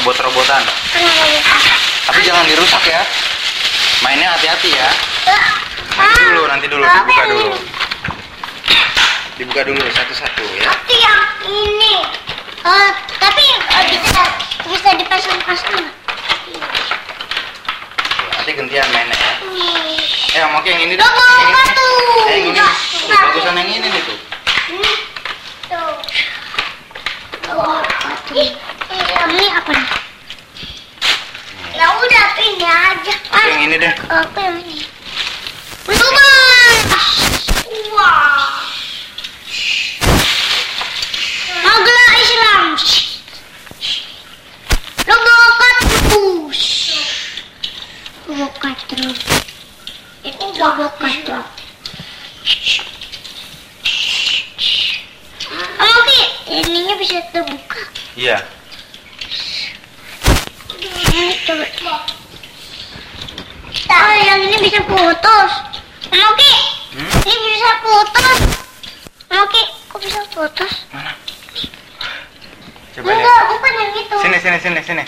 robot-robotan. Tapi jangan dirusak ya. Mainnya hati-hati ya. Nanti dulu, dibuka dulu. Dibuka dulu satu-satu ya. Tapi yang ini, tapi bisa dipasang-pasang. Nanti gantian mainnya ya. Oke, yang ini deh. Yang ini. Bagusan yang ini nih tuh. Ini apa nih? Ya udah ini aja. Yang ini deh. Apa yang ini? Wah. Magla Islam. Lobokatrus. Itu lobokatrus. Oke, ininya bisa terbuka. Iya. Coba. Yang ini bisa putus. Oke. Ini bisa putus. Oke, kok bisa putus? Mana? Coba Enggak, lihat. bukan yang itu. Sini.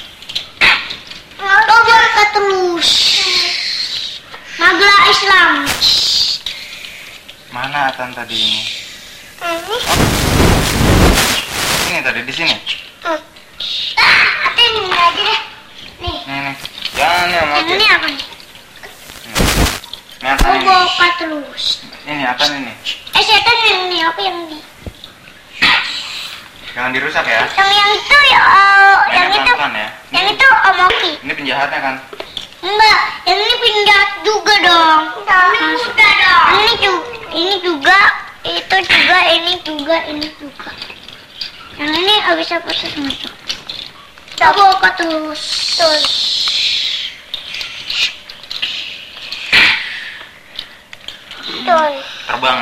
Lobokatrus. Magla Islam. Mana Atan tadi ini? Ini tadi di sini. Ini aja deh. Nih. Nih. Jangan ya, Yang ini apa nih? Ini Atan ini. Lobokatrus. Ini Atan ini. Setan yang ini apa yang ini? Jangan dirusak ya. Yang itu ya, yang itu. Pelan-pelan ya. Yang itu Omoki. Ini penjahatnya kan? Enggak, yang ini penjahat juga dong. Ini udah dong. Ini juga, itu juga, ini juga. Yang ini bisa proses masuk. Lobokatrus. Terbang.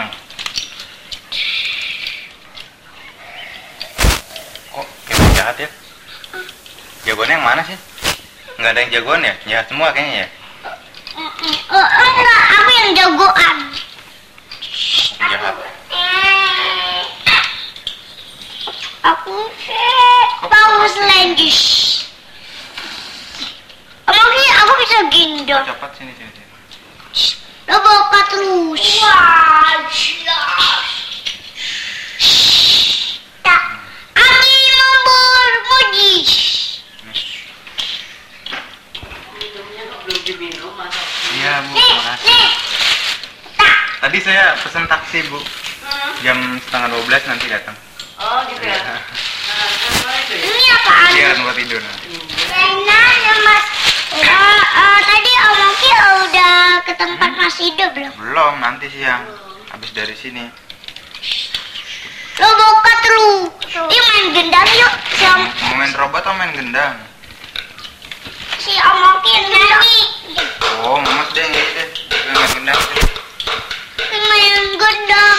Kok kayak penjahat ya? Jagoannya yang mana sih? Nggak ada yang jagoan ya? Jahat semua kayaknya ya? Enggak, aku yang jagoan. Penjahat. Aku Paus Landis. Omoki, aku bisa gendong. Cepat sini. Lobokatrus. Tak. Ami bermuji. Iya Bu, makasih. Tak. Tadi saya pesan taksi Bu. Jam 11:30 nanti datang. Oh gitu ya. Ini apaan? Iya kan buat tidur nanti. Rena ya Mas. Tadi Omoki udah ke tempat Mas Ido belum? Belum, nanti siang. Habis dari sini. Lobokatrus. Ini main gendang yuk. Mau main robot atau main gendang? Si Omoki yang nyanyi. Oh, Mamas deh, ini deh. Main gendang. Main gendang.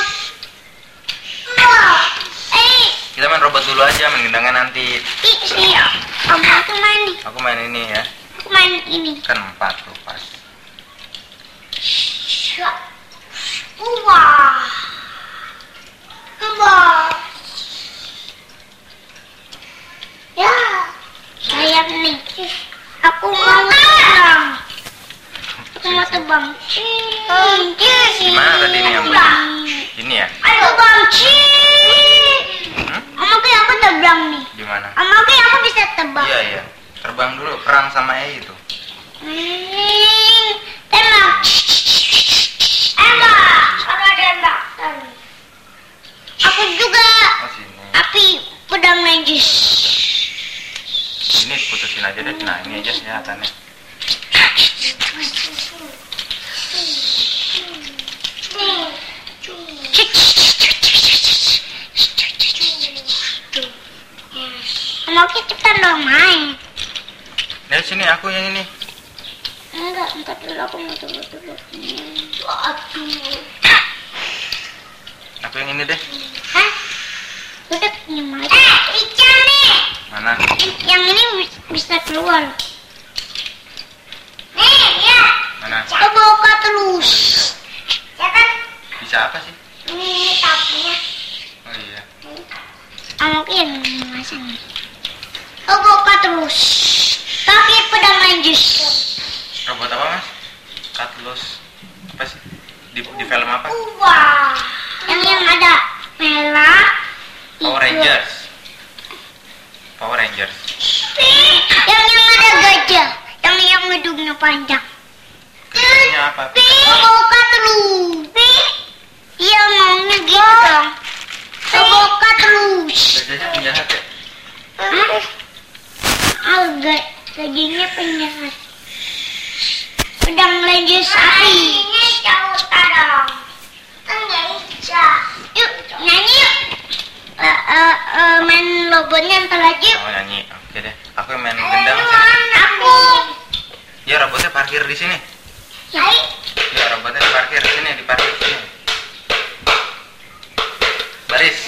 Kita main robot dulu aja, main gendangnya nanti. Si Omoki main nih. Aku main ini ya. Aku main ini. Kan 4 tuh pas. Wah. Ya. Sayang nih. Aku mau terbang. Aku mau terbang. Gimana tadi ini yang ini ya? Ayo bang. Omoki aku terbang nih. Gimana? Omoki aku bisa terbang. Iya. Terbang dulu, perang sama Ei itu. Tembak. Tembak. Aku juga. Oh sini. Api pedang magis. Ini putusin aja deh. Nah ini aja ya Atannya. Omoki cepetan dong main. Dari sini aku yang ini. Enggak, entar dulu aku mau coba. Aduh. Aku yang ini deh. Hah? Udah pinjam aja. Ikan nih. Mana? Yang ini bisa keluar. Nih, ya. Mana? Lobokatrus. Ya kan? Bisa apa sih? Ini tapinya. Oh iya. Omoki yang masang. Lobokatrus. Robot apa mas? Cutlass apa sih? Di film apa? Wah, yang ada merah. Power Rangers. Power Rangers. Yang ada gajah, yang hidungnya panjang. Gajahnya apa? Boka terus. Iya maunya gitu dong. Boka terus. Gajahnya penjahat ya? Gajahnya penjahat. Pedang Ranger sapi. Ini jauh dong. Yuk nyanyi yuk. Main robotnya ntar lagi. Oh nyanyi, oke deh. Aku yang main gendang sih. Aku. Ya robotnya parkir di sini. Ya robotnya diparkir di sini, diparkir di sini. Baris.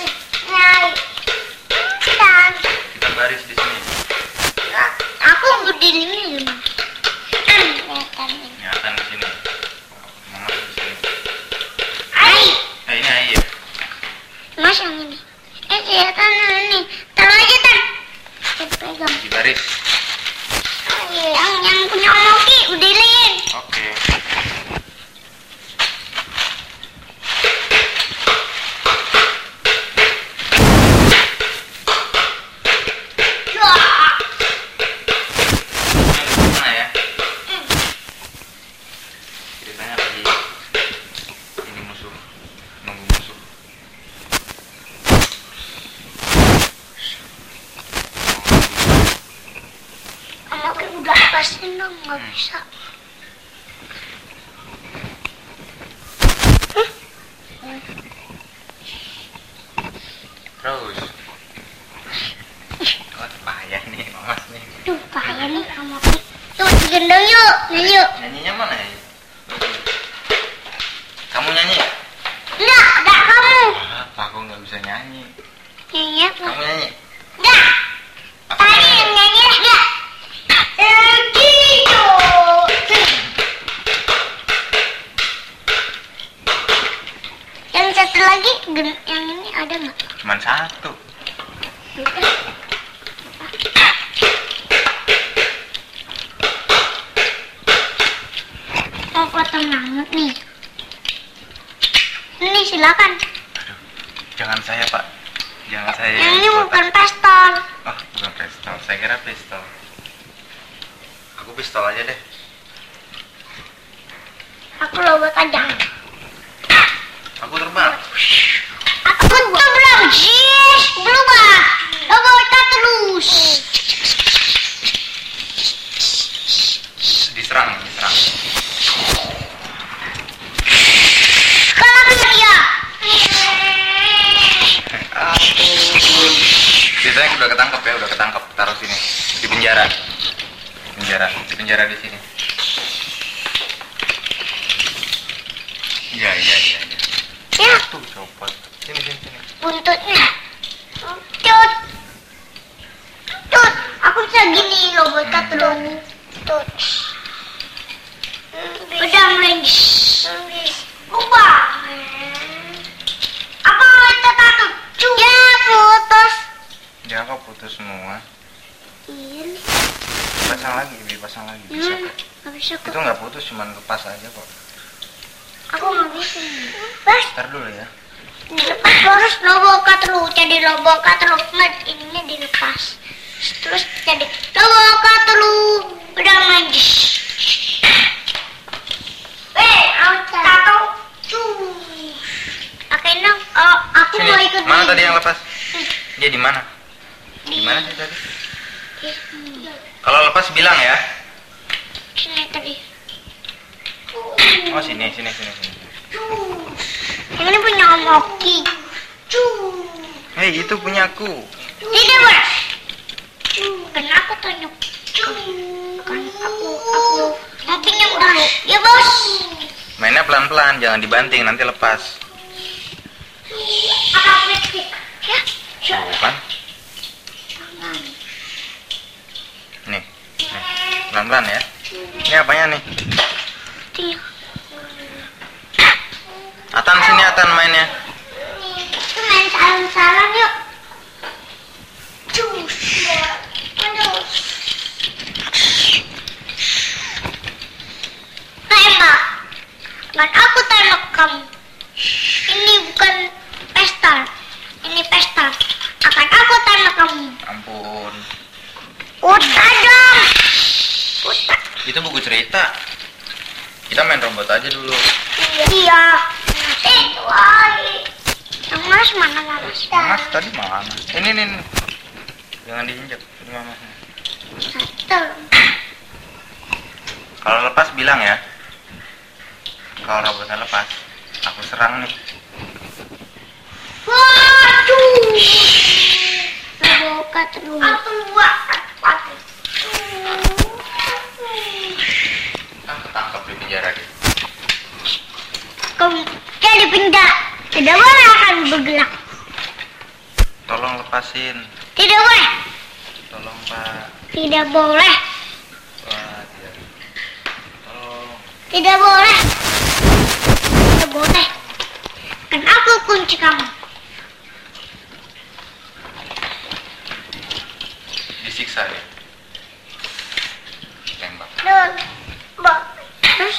Kita baris di sini. Aku berdirinya gimana? Nyatan di sini. Mama di sini. Ini air. Mas yang ini. Kelihatan ini. Taruh aja Tan. Pegang. Di baris. Yang punya Om Oki berdiriin. Oke. Mana ya? Ceritanya lagi ini musuh, nunggu musuh. Om Oki udah pasti dong, nggak bisa. Terus. Oh, payah nih, Mas nih. Tuh payah nih Om Oki. Tuh digendong yuk, yuk. Nyanyinya mana ya? Kamu nyanyi? Enggak kamu. Aku nggak bisa nyanyi. Iya, Kamu nyanyi? enggak. Aku Tadi nyanyi. yang nyanyi enggak. Gitu. Yang satu lagi, yang ini ada nggak? Cuman satu. Mau potong rambut nih. Ini silakan. Aduh, jangan saya Pak. Jangan saya. Yang ini buat- bukan pistol. Oh, bukan pistol. Saya kira pistol. Aku pistol aja deh. Aku lompat aja. Aku terbang. Aku terbang. Jis, berubah. Lompat terus. Diserang. Kalah dia. Biasanya udah ketangkep. Taruh sini. Di penjara. Di penjara di sini. Iya. Ya, Tuh copot. Sini. buntutnya. Tut. Aku bisa gini lompat terus. Tut. Pedang Ranger. Ubah. Apa kita takut? Ya, putus. Ya kok putus semua. Iya nih. Pasang lagi. Bisa kok. Nggak bisa Itu kok. nggak putus, cuman lepas aja kok. Aku nggak bisa. Bas, Ntar dulu ya. dilepas terus lobokat lu. Jadi lobokat lu. Nggak, ininya dilepas. Terus jadi lobokat lu. Udah manjis. Tahu. Oke dong. Oh, aku Sini. mau ikut. Mana nih. tadi yang lepas? Dia di mana? Di mana sih tadi? Kalau lepas bilang ya. Sini tadi. Oh sini. Yang ini punya Om Oki. Hei itu punyaku. Tidak, Bos. Kenapa tunjuk? Kan aku mau pinjam dulu. Ya, Bos. Mainnya pelan-pelan, jangan dibanting nanti lepas. Apa plastik? Ya. Tuh kan? Nih. Pelan-pelan ya. Ini apanya nih? Tinggal. Atan sini Atan mainnya. Itu main salam-salam yuk. Cus. Aduh. Akan aku tembak kamu. Ini bukan pesta. Ini pesta. Akan aku tembak kamu. Ampun. Udah dong. Udah. Itu buku cerita. Kita main robot aja dulu. Iya. Itu lagi. Yang Mas mana Mas? Mas tadi mana? Ini. Jangan diinjak. Ini mama. Satu. Kalau lepas bilang ya. Kalau robotnya lepas, aku serang nih. Waduh. Buka terus. Aku buat. Ketangkap di penjara dia. Kamu jadi pindah. Tidak boleh akan bergerak. Tolong lepasin. Tidak boleh. Tolong Pak. Tidak boleh. Wah, tidak. Tolong. Tidak boleh. Tidak boleh. Kan aku kunci kamu. Disiksa ya. Tembak. Terus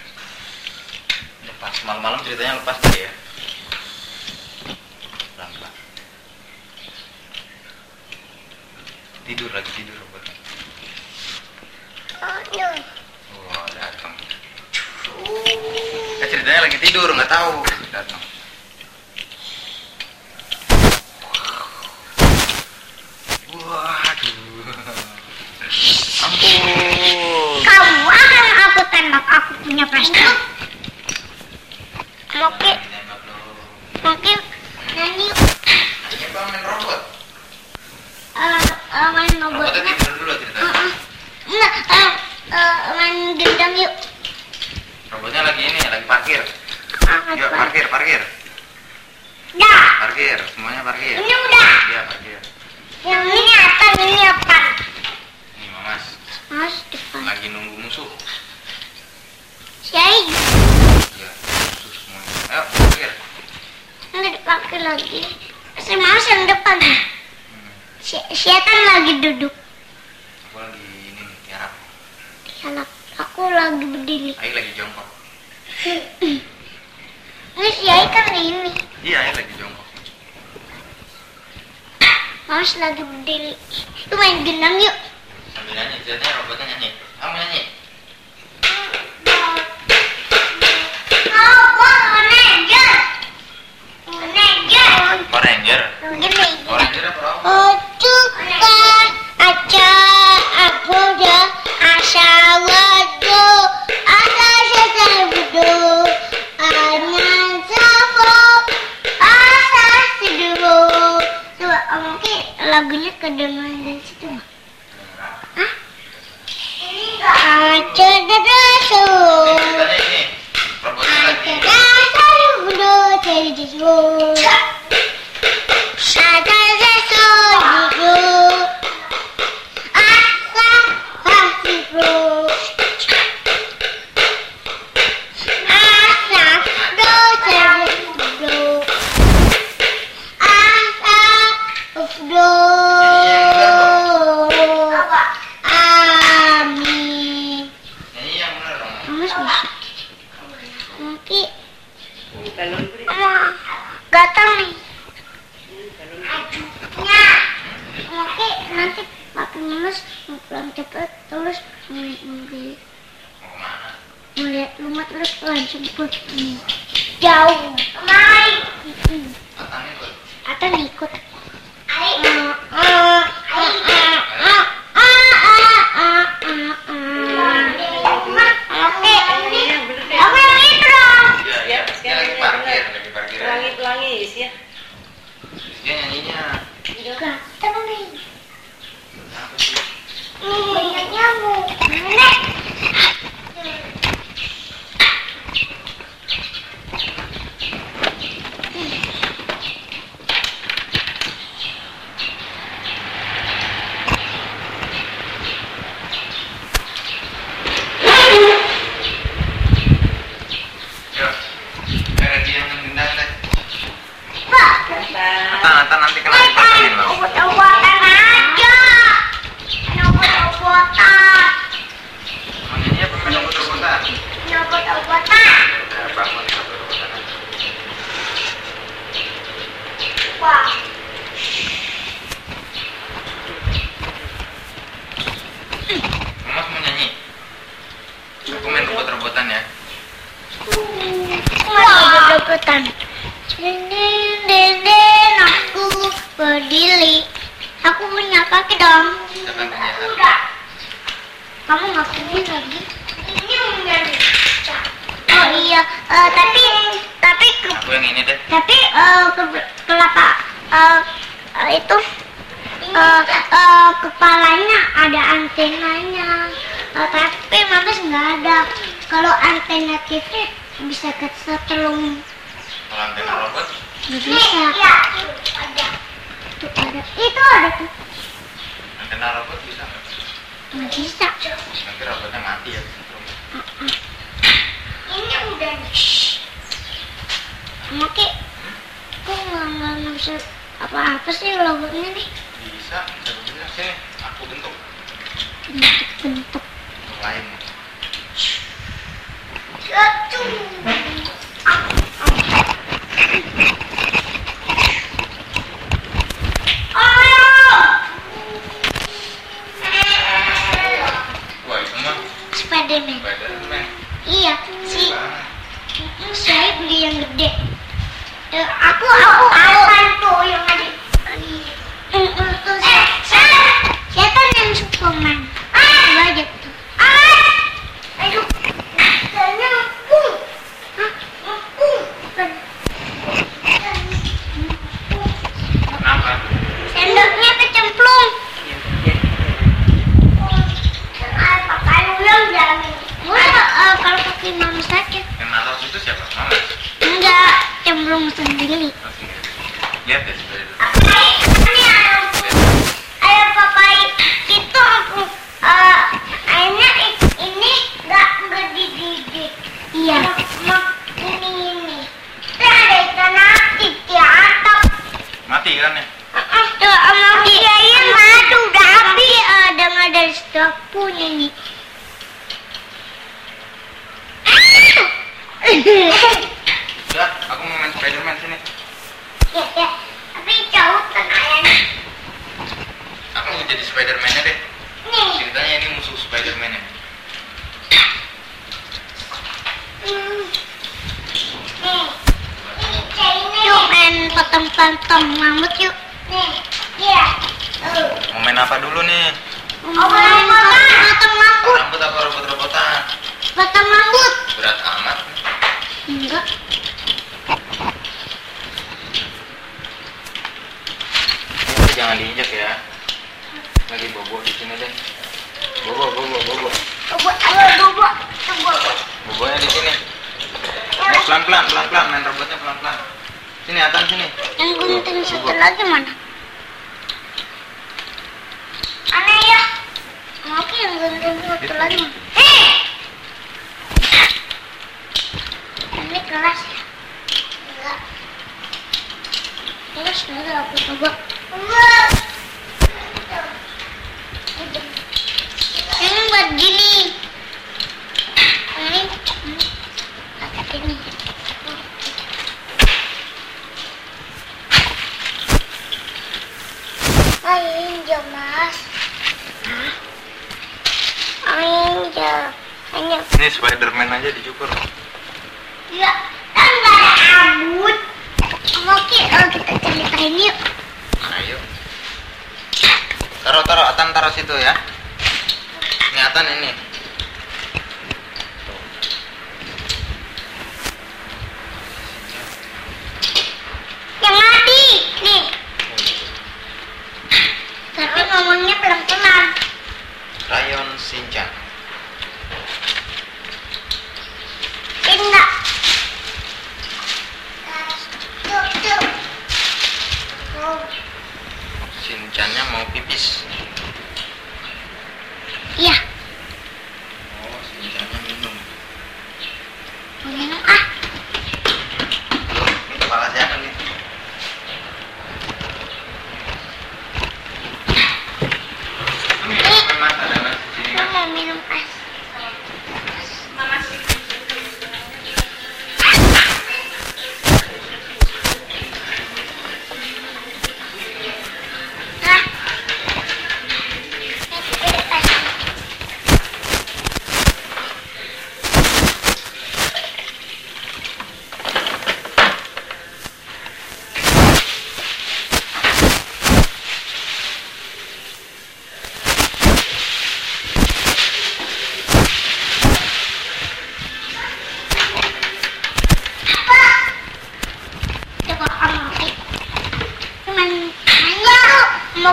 Lepas malam-malam ceritanya lepas dia ya. Pelan-pelan. Tidur robotnya. Wah, datang. Ceritanya lagi tidur, nggak tahu. Datang. Waduh. Ampun. kamu akan aku tembak. Aku punya pesta. Mungkin nyanyi Ini Bang main robot. main robot. Robotnya tidur dulu ceritanya. Main gendang yuk. Robotnya lagi parkir. Yuk parkir. Dah. Parkir, semuanya parkir. Ini udah. Iya parkir. Yang ini apa? Nih Mas, Mas depan. lagi nunggu musuh. Saya Iya, musuh semuanya. Ayo parkir. ini dipakai lagi. Si Mas yang depan. Setan lagi duduk. Aku lagi ini nih, tiarap. Salah. Aku lagi berdiri. Ayo lagi jongkok. Ini si Ai kan ini. Iya, Ayo lagi jongkok. Mas lagi berdiri. Itu main gendang yuk. Sambil nyanyi, ceritanya robotnya nyanyi. Kamu nyanyi. Power Ranger. Power Ranger apa robot? Lagunya kedengaran dari situ nggak? Hah? Aja dadasu. Ceritanya ini. Robotnya lagi. Amin. Nyanyi yang bener dong. Mas bisa. Mungkin gatal nih. Mungkin nanti pakai Mas mau pulang cepet terus melihat Mau kemana? rumah terus langsung pergi jauh. Mai. Atang ikut. Atau ikut. Iya, dia lagi parkir. Pelangi, ya. Dia nyanyinya. Gatal nih. Apa sih? Banyak nyamuk. Nenek. robot-robotan ya. Robot-robotan. Deden, aku berdiri. Aku punya kaki dong. Siapa yang punya? Kamu nggak punya lagi? Ini udah. Oh iya, tapi Aku yang ini deh. tapi kelapa itu kepalanya ada antenanya. Tapi Mames nggak ada. Kalau antena TV bisa kesetelung. Kalau antena robot, Nggak bisa. Iya, ada. Tuh ada. Itu ada tuh. antena robot bisa nggak? Nggak bisa. Nanti robotnya mati ya. Ini udah. Maki, kok nggak bisa apa-apa sih robotnya nih? Bisa sini. Aku bentuk Bentuk. lain. Wah itu mah Spiderman. Spiderman. Iya, si Banget. saya beli yang gede. Aku apaan tuh yang ada? Tuh siapa yang Superman? Coba aja tuh. Aduh, saya ngepung. Ngepung. Kenapa? Sendoknya kecemplung. Pakai ulang jamin. Kalau kaki mama sakit. Yang naruh itu siapa? Mama. Enggak, cemplung sendiri. Oke. Lihat deh Spiderman. Ini ada papai itu aku akhirnya ini nggak digigit. Iya. Ini. Terus ada ikan api di atap. Mati kan ya? Tuh sama kiai mati udah habis. Dengar dari aku nyanyi. Udah, aku mau main Spiderman sini. Ya, tapi jauh kan ayahnya. Aku mau jadi Spiderman-nya deh. Nih. Ceritanya ini musuh Spiderman-nya. Yuk main potong-potong mamut yuk. Nih, iya. Mau main apa dulu nih? Main potong rambut. Rambut apa robot-robotan? Potong rambut. Berat amat. Enggak. Ini jangan diinjak ya. Lagi bobo di sini deh. Bobo. Bobonya di sini. Pelan-pelan main robotnya pelan-pelan. Sini Atan sini. Yang gunting satu lagi mana? Aneh ya. Oke, yang gunting satu lagi mana? Ini kelas ya? Enggak. Kelas enggak, aku coba. Ini buat gini. Ini Ayo mas. Ayo. Ini Spiderman aja dicukur. Ya, kan nggak ada rambut. Oke, kita ceritain yuk. Ayo. Taruh Atan situ ya. Ini Atan ini. Yang mati, nih. Tapi ngomongnya pelan-pelan. Rayon Shinchan. Pindah. Tuh. Shinchannya mau pipis. Iya.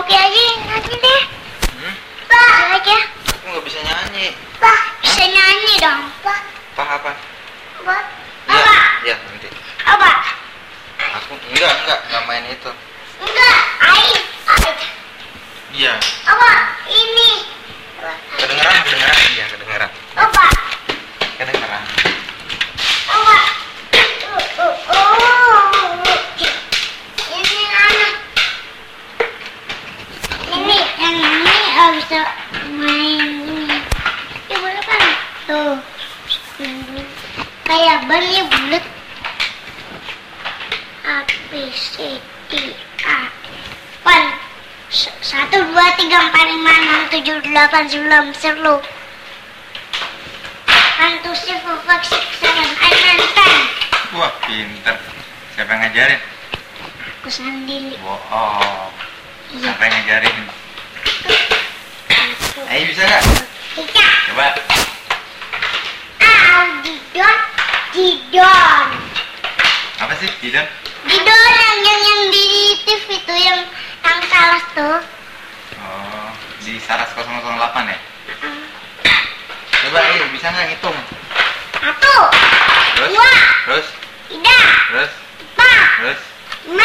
Oki aja nyanyi deh. Pak aja. aku nggak bisa nyanyi. Pak bisa nyanyi dong. Pak Apa? Pak Iya, apa? iya nanti. Apa? Aku nggak main itu. Enggak, air. Iya. Apa? Ini. Kedengeran? Iya kedengeran. Apa? Kedengeran. Apa? Ini anak. Ini yang ini bisa main ini. Ya boleh kan? Tuh. Kayak ban ya bulat. A B C D A. Pan. 1 2 3 4 5 6 7 8 9 10. 1 2 3 4 5 6 7 8 9 10. Wah pinter. Siapa yang ngajarin? Aku sendiri. Wow. Iya. Siapa yang ngajarin? Ayo bisa nggak? Bisa. Coba. Didon. Apa sih Didon? Didon yang di TV itu yang salah tuh. Oh, di Saras 008 ya? Coba ayo bisa nggak ngitung? 1 Terus? 2 Terus? 3 Terus? 4 Terus? 5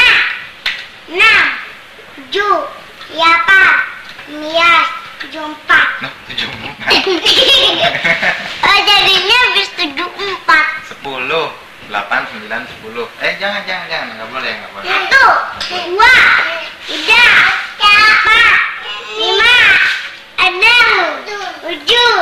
6 7 8 9 7 4. Nah, 74. Oh, jadinya habis 74. 10, 8, 9, 10. Jangan, nggak boleh. 1 2 3 4 5 6 7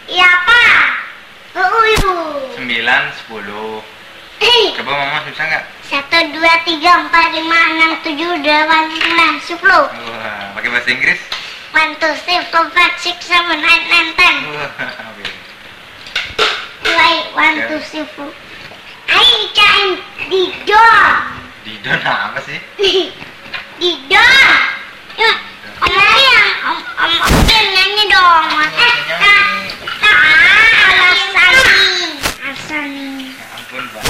8 9, 10. Coba mama susah nggak? 1 2 3 4 5 6 7 8 9 10. Wah, pakai bahasa Inggris? 1 2 3 4 5 6 7 8 9 10. Wah, oke. Wait, 1 2 3 4. Ayo cari Didon. Didon apa sih? Didon. Yuk, Om Oki Om Oki nyanyi dong. Asani. Ya ampun, Pak.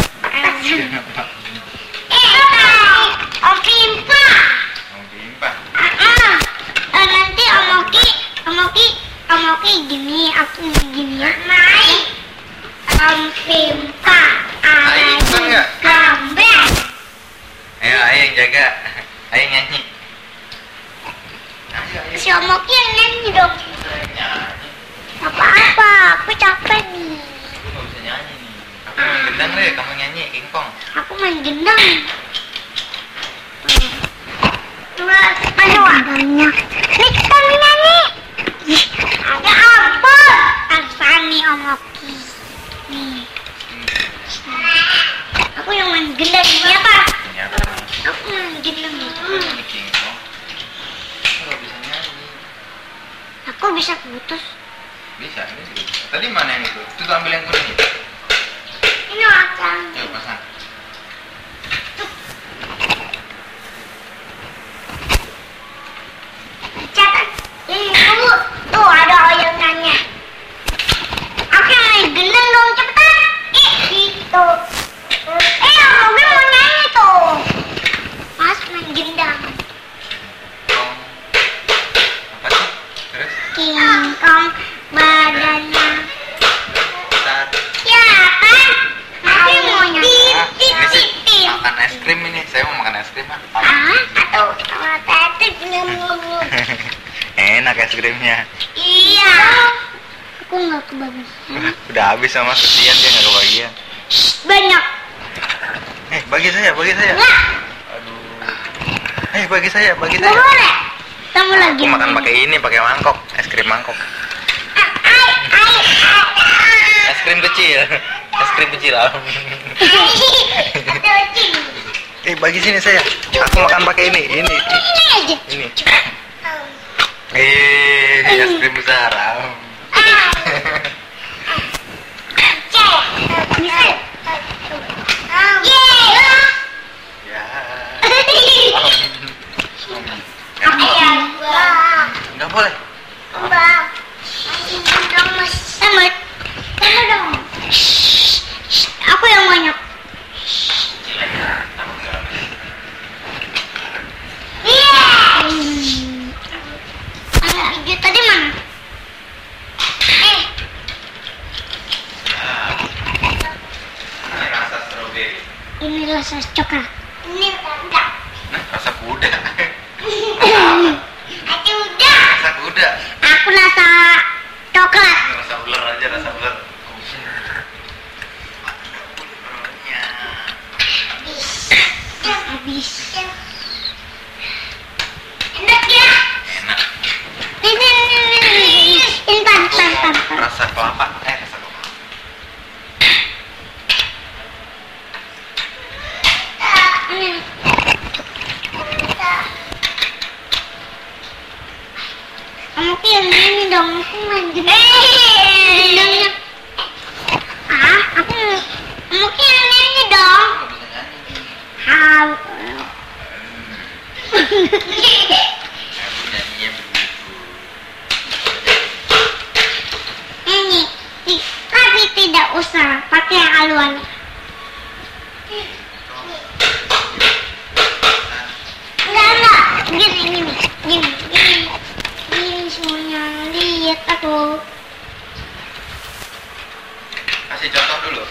Om Pimpa. Mau pimpah. Nanti Om Oki gini, aku gini ya. Om Pimpa. Ayo ikutan nggak? Gambek. Ayo yang jaga. Ayo nyanyi. Ayo. Si Om Oki yang nyanyi dong. Nyanyi. Apa-apa, aku capek nih. Aku nggak bisa nyanyi nih. Aku main gendang deh, kamu nyanyi kingkong. Aku main gendang. Ayo, gendangnya. Nih, kami nyanyi. Ada apa? Asani Om Oki. Nih. Aku yang main gendang ini apa? Ini apa? Aku main gendang ini. Ini kingkong. Aku nggak bisa nyanyi. Aku bisa putus. Bisa, ini juga bisa. Tadi mana yang itu? Itu tuh ambil yang kuning. Ini macam. Ayo pasang. Catat. Ini tunggu. Tuh ada yang nanya. Aku yang main gendang dong, cepetan. Gitu. Om Oki mau nyanyi tuh. Mas main gendang. Kong. Apa sih? Terus? Kingkong badannya. Bentar. Ya kan? Nanti mau nyanyi. Ini sih makan es krim ini. Saya mau makan es krim ah. Atau sama tadi nyemuk. Enak es krimnya. Iya. Aku nggak kebagian. Udah habis sama kesian dia nggak kebagian. Banyak. Bagi saya. Enggak. Aduh. Bagi saya. Nggak boleh. Kamu lagi. Aku makan pakai ini, pakai mangkok, es krim mangkok. Es krim kecil. Bagi sini saya. Aku makan pakai ini. Ini aja. Ini. Es krim besar. Ya. Nggak boleh. Aku yang banyak. Ini rasa coklat. Ini enggak. Nah, rasa kuda. Aku udah. Rasa kuda. Aku rasa coklat. Ini rasa ular aja, rasa ular. Habis. Enak ya? Enak. Ini tan. Rasa kelapa. Rasa kelapa. Kamu yang ini dong, aku main gendangnya. Aku yang ini dong. Nyanyinya begitu. Ini, tapi tidak usah pakai haluan. Enggak. Gini semuanya. Lihat aku. Kasih contoh dulu.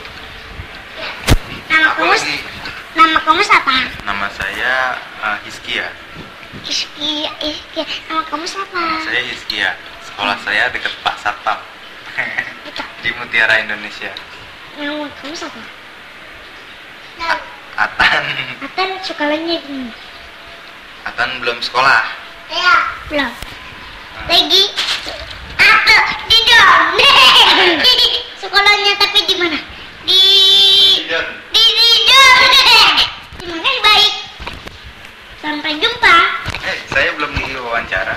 Nama kamu siapa? Nama saya Hizkia. Iski. Nama kamu siapa? Nama saya Hizkia. Sekolah saya dekat Pak Satpam. Di Mutiara Indonesia. Nama kamu siapa? Atan. Atan sekolahnya di mana? Atan belum sekolah. Iya. Belum. Lagi. Aku di dong. Sekolahnya tapi di mana? Di dong. Terima kasih baik. Sampai jumpa. Saya belum diwawancara.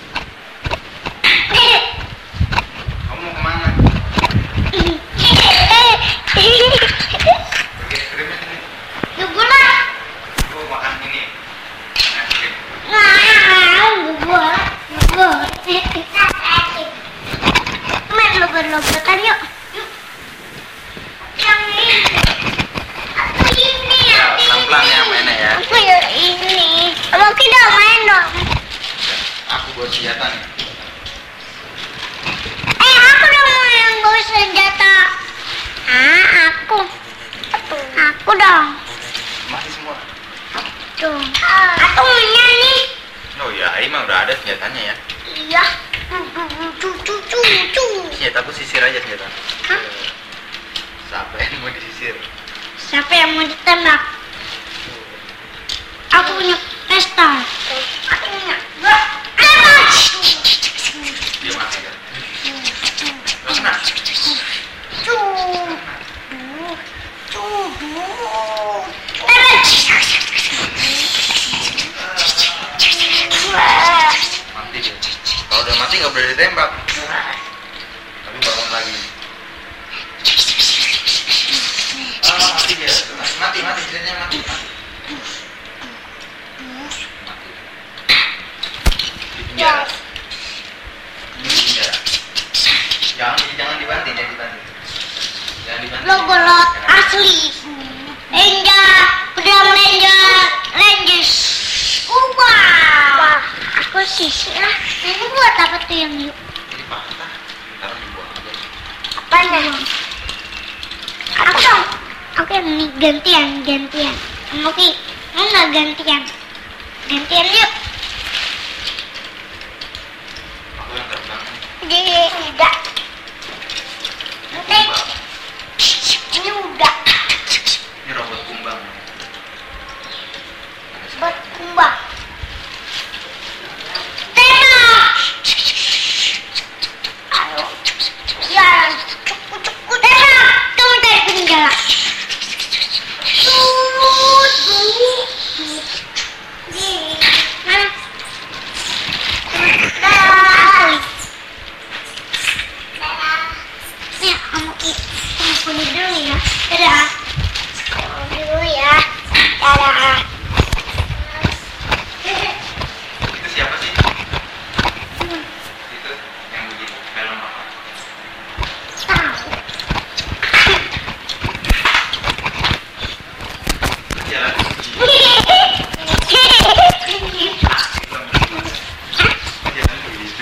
Kamu mau kemana? Pergi krimnya sini. Gula. Aku makan ini. Krim. Gula. Main lompat-lompatan yuk. Yang ini. Aku ini. Pelan-pelan ya mainnya ya. Aku yang ini. Abang kita main dong. Aku bawa senjata nih. Aku dong yang bawa senjata. Aku dong. Masih semua. Tuh. Aku punya nih. Oh ya, ini mah udah ada senjatanya ya. Iya. Senjataku sisir aja senjata. Hah? Siapa yang mau disisir? Siapa yang mau ditembak? Aku punya pistol. Aku punya. Tembak. Dia mati kan? Gak kena. Mati dia. Kalau udah mati nggak boleh ditembak. Tapi bangun lagi. Mati dia. Mati. Dia mati. Di penjara. Di penjara. Jangan dibanting. Jangan dibanting. Logo lot asli. Pedang Rangers. Wah, aku sisir lah. Ini buat apa tuh yang yuk? Ini patah. Ntar dibuang aja. Apa nih? Aku yang ini gantian. Oke, mau nggak gantian? Gantian yuk. Aku yang terbang. Tidak. Ini udah. Ini robot kumbang. Buat kumbang. Tembak. Ayo. Ya, cukup. Tembak. Kamu dari penjara. Mana? Nih, kamu punya dulu ya. Dadah. Dulu ya. Dadah. Itu siapa sih? Itu yang begitu film apa? Jalan begitu.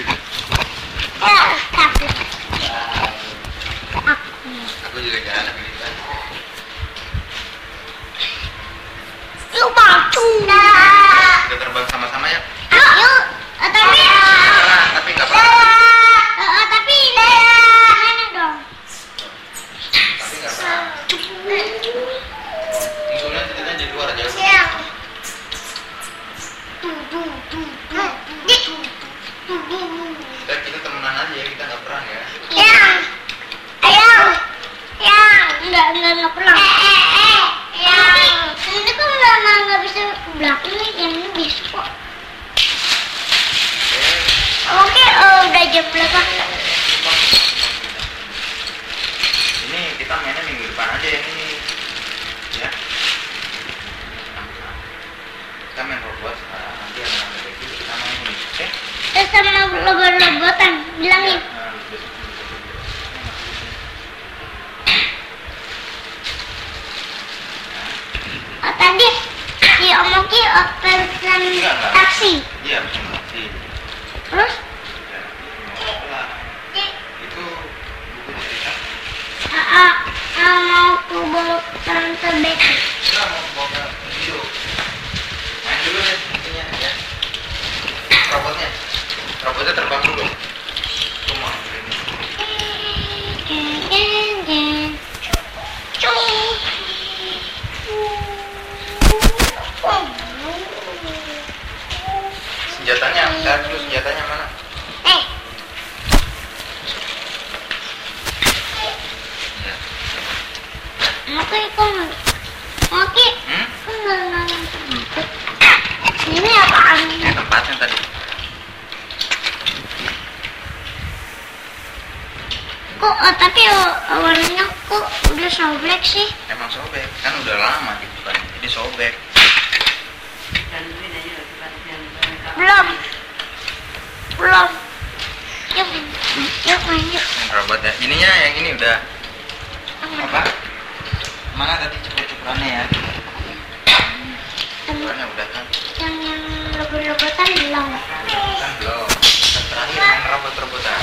Aku juga jalan begitu. Kita terbang sama-sama ya. Yuk, tapi Tapi nggak pernah. tapi mana dong? Tapi nggak pernah. Tinggalnya ceritanya di luar aja. Siang. Kita temenan aja ya, kita nggak perang ya. Yang, enggak pernah. Ini kok nggak bisa ke belakang nih, yang ini bisa kok. Oke, udah jam berapa? Ini kita mainnya minggu depan aja yang ini. Ya. Kita main robot, nanti yang nanti itu kita main ini. Oke? Terus sama robot-robotan, bilangin. Tadi si Om Oki pesan taksi. Iya, pesan taksi. Terus? Ya, mau pulang. Itu buku cerita. Mau ke bawa tante Becky. Kita mau ke video. Main dulu deh intinya ya. Robotnya. Robotnya terbang dulu. Semua. Senjatanya, lihat dulu senjatanya mana? Oke, Oke, ini apaan? Ini tempatnya tadi. Kok tapi warnanya kok udah sobek sih? Emang sobek, kan udah lama gitu kan. Jadi sobek. Belum. Yuk main yuk. Robotnya. Ininya yang ini udah apa? Mana tadi cukur-cukurannya ya? Cukurannya udah kan? Yang robot-robotan belum. Kan belum. Terakhir main robot-robotan.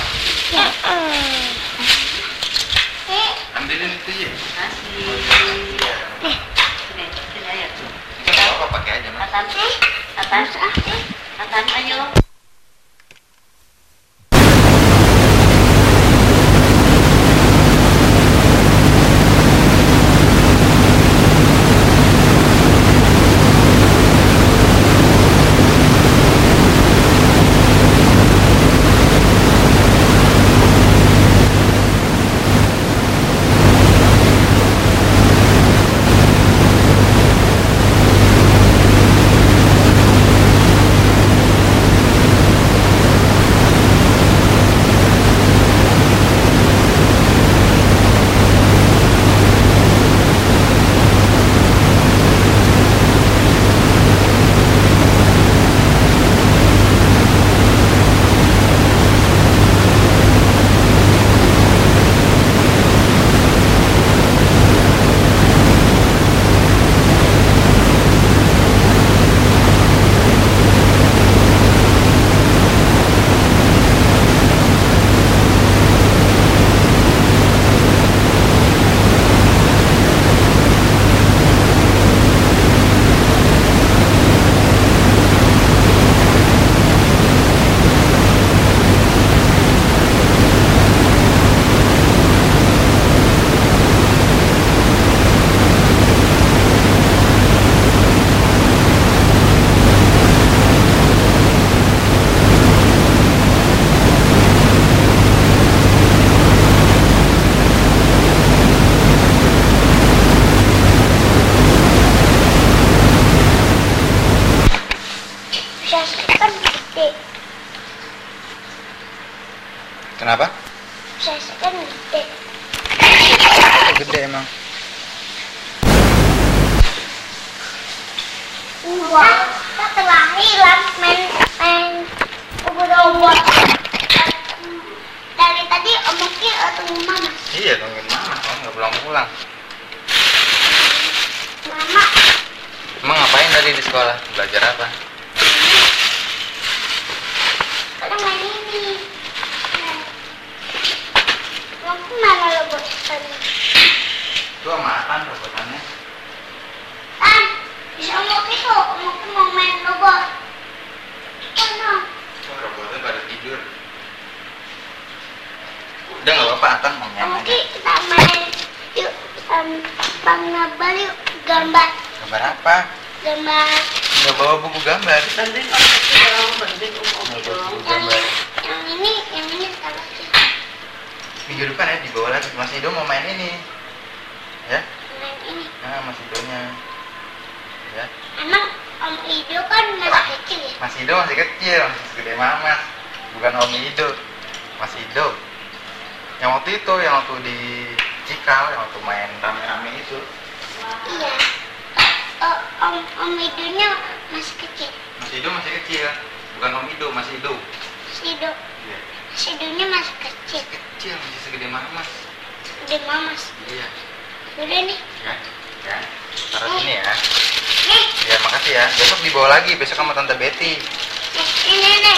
Ambilin itu ya. Iya. Ini apa pakai aja mas? Atan, ayo. Kenapa? Saya kan gede. Gede emang. Kita terlahiran main robot. Dari tadi Om Oki tunggu Mama. Iya tungguin mama, kamu nggak pulang-pulang. Mama, Emang ngapain tadi di sekolah? Belajar apa? kita main ini. Aku mana robot tadi? Itu sama Atan robotannya. Tan, bisa Om Oki tuh, Om Pangnabar yuk, gambar. Gambar apa? Gambar. Nggak bawa buku gambar. Bantuin om itu dong, bantuin om Nggak itu bawa dong. buku gambar. Yang ini salah sih. Minggu depan ya dibawa lagi. Mas Ido mau main ini. Ya? Main ini. Nah, Mas Idonya. Ya. Emang Om Ido kan masih kecil ya? Mas Ido masih kecil, masih segede Mamas. Bukan Om Ido. Mas Ido. Yang waktu itu, yang waktu di Cikal, yang waktu main rame-rame itu. Iya. Om Idonya masih kecil. Mas Ido masih kecil. Bukan Om Ido, Mas Ido. Si Ido. Iya. Si Idonya masih kecil. Kecil, masih segede Mamas. Udah mamas. Iya. Udah nih. Ya. Ya. Taruh sini ya. Nih. Ya, makasih ya. Besok dibawa lagi, besok sama Tante Betty. Ini